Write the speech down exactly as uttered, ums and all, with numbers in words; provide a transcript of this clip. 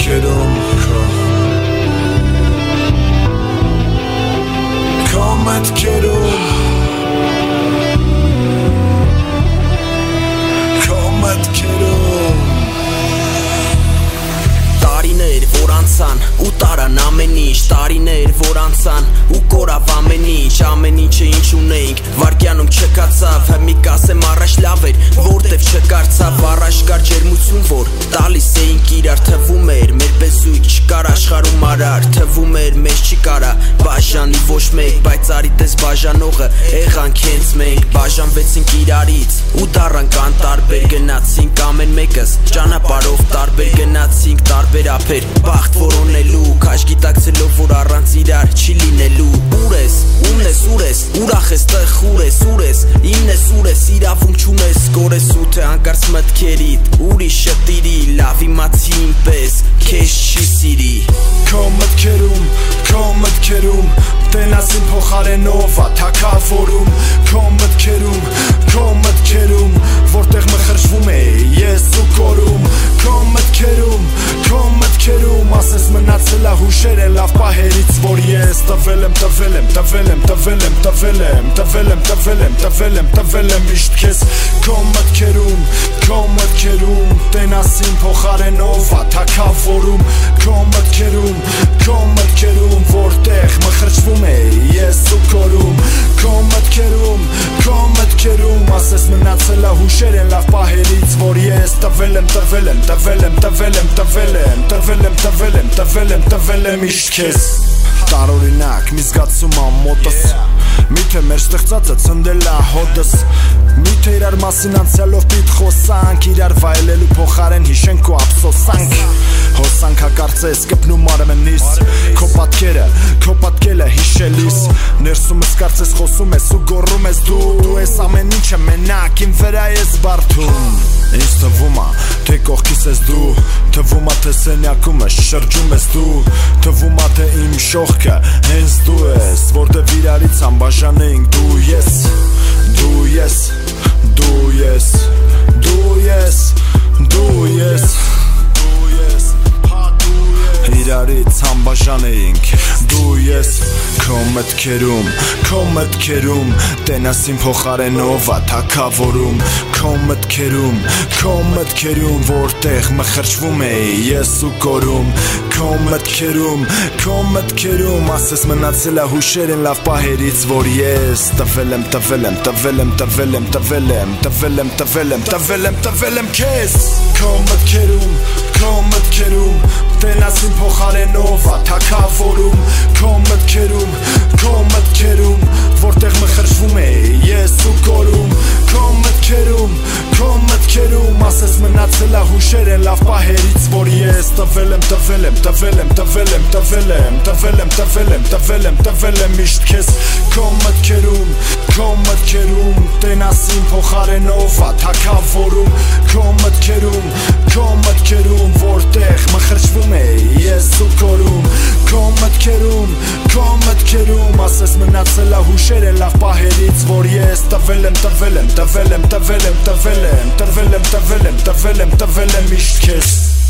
մտքերում Քո մտքերում Քո մտքերում Տարիներ որ անցան ու տարան ամեն ինչ Տարիներ որ անցան ու կորավ ամեն ինչ Ամեն ինչը ինչ ունեինք վարկյանում չկացավ Մի կասեմ առաջ լավ էր որտև չկարծավ Առաջ կար ջերմություն որ տալիս էինք իրար Թվում էր մեր պես զույգ չկար աշխարհում արար Թվում էր մեզ չի կարա բաժանի ոչ մեկ Բայց արի տես բաժանողը եղանք հենց մենք Բաժանվեցինք իրարից ու դառանք անտարբեր Գնացինք ամեն մեկս ճանապարհով տարբեր Գնացինք տարբեր ափեր բախտ որոնելու Քաշ գիտակցելով որ առանց իրար չի լինելու Ուր ես, ումն ես, ուր ես, ուրախ ես, տեղ ուր ես, ուր ես Իմն ես, ուր ես, իրավունք չունես Գորես ու թե հանկարծ մտքերիդ Ուրիշ շտիրի, լավ իմացի իմ պես Քեզ չի սիրի Քո մտքերում, քո մտքերում Տենաս իմ փոխարենով ա թագավորում Քո մտքերում, քո մտքերում Որտեղ մխրճվում է ես ու կորում Քո մտքերում, քո մտքերում Ասես մնացել ա հուշեր են լավ պահերից Որ ես տվել եմ, տվել եմ, տվել եմ, տվել եմ, տվել եմ Տվել եմ, տվել եմ, տվել եմ, տվել եմ միշտ քեզ Քո մտքերում, քո մտքերում Տենաս իմ փոխարենով ա թագավորում Քո մտքերում, քո մտքերում Որտեղ մխրճվում է ես ու կորում Քո մտքերում, քո մտքերում Ասես մնացել ա հուշեր են լավ պահերից Որ ես տվել եմ, տվել եմ, տվել եմ, տվել եմ, տվել եմ Տվել եմ, տվել եմ, տվել եմ, տվել եմ միշտ քեզ Տարօրինակ մի զգացում ա մոտս Միթե մեր ստեղծածը ցնդել ա հոդս Միթե իրար մասին անցյալով պիտ խոսանք Իրար վայելելու փոխարեն հիշենք ու ափսոսանք Հոսանք հակարծես կպնում արմենիս Քո պատկերը, քո պատկելը հիշելիս Ներսումս կարծես խոսում ես ու գոռում ես դու Դու ես ամեն ինչը մենակ իմ վրա ես բարդում Ինձ թվում ա թե կողքիս ես դու Թվում ա թե սենյակում ես շրջում ես դու Թվում ա թե իմ շողքը հենց դու ես Որտև իրարից անբաժանեինք դու ես Դու ես, դու ես, դու ես, դու ես Իրարից անբաժանեինք դու ես Քո մտքերում, քո մտքերում Տենաս իմ փոխարենով ա թագավորում Քո մտքերում, քո մտքերում Որտեղ մխրճվում է ես ու կորում Քո մտքերում, քո մտքերում Ասես մնացել ա հուշեր են լավ պահերից Որ ես տվել եմ, տվել եմ, տվել եմ, տվել եմ, տվել եմ Տվել եմ, տվել եմ, տվել եմ, տվել եմ քեզ Քո մտքերում, քո մտքերում Տենաս իմ փոխարենով ա թագավորում Քո մտքերում, քո մտքերում Որտեղ մխրճվում է ես ու կորում Քո մտքերում, քո մտքերում Ասես մնացել ա հուշեր են լավ պահերից Որ ես տվել եմ, տվել եմ, տվել եմ, տվել եմ, տվել եմ Տվել եմ, տվել եմ, տվել եմ, տվել եմ միշտ քեզ Քո մտքերում, քո մտքերում Տենաս իմ փոխարենով ա թագավորում Քո մտքերում, քո մտքերում Որտեղ մխրճվում է ես ու կորում Քո մտքերում, քո մտքերում Ասես մնացել ա հուշեր են լավ պահերից Որ ես տվել եմ, տվել եմ, տվել եմ, տվել եմ, տվել եմ Տրվել եմ, տվել եմ, տվել եմ, տվել եմ միշտ քեզ